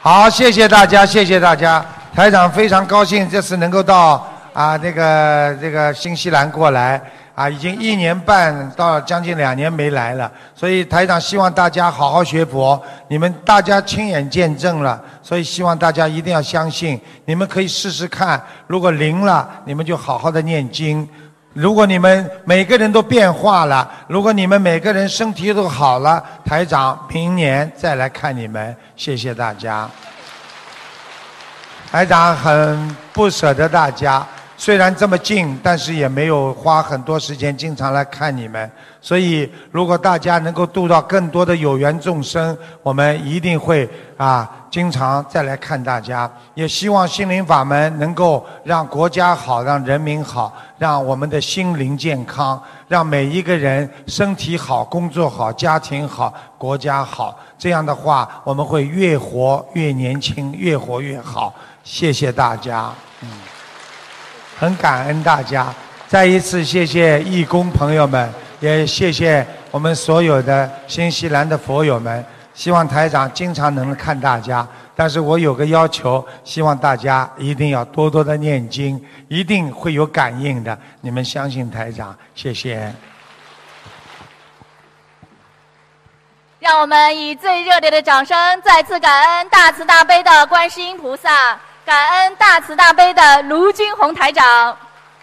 好，谢谢大家，谢谢大家。台长非常高兴这次能够到这个新西兰过来已经1年半到将近2年没来了，所以台长希望大家好好学佛，你们大家亲眼见证了，所以希望大家一定要相信，你们可以试试看，如果灵了，你们就好好的念经。如果你们每个人都变化了，如果你们每个人身体都好了，台长明年再来看你们。谢谢大家。台长很不舍得大家，虽然这么近，但是也没有花很多时间经常来看你们，所以如果大家能够度到更多的有缘众生，我们一定会经常再来看大家。也希望心灵法门能够让国家好，让人民好，让我们的心灵健康，让每一个人身体好，工作好，家庭好，国家好。这样的话，我们会越活越年轻，越活越好。谢谢大家，很感恩大家。再一次谢谢义工朋友们，也谢谢我们所有的新西兰的佛友们。希望台长经常能看大家，但是我有个要求，希望大家一定要多多的念经，一定会有感应的。你们相信台长，谢谢。 让我们以最热烈的掌声，再次感恩大慈大悲的观世音菩萨，感恩大慈大悲的卢军宏台长。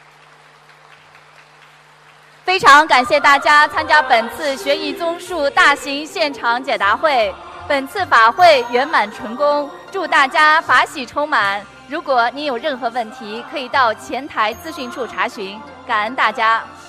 非常感谢大家参加本次悬疑综述大型现场解答会，本次法会圆满成功，祝大家法喜充满。如果您有任何问题，可以到前台资讯处查询。感恩大家。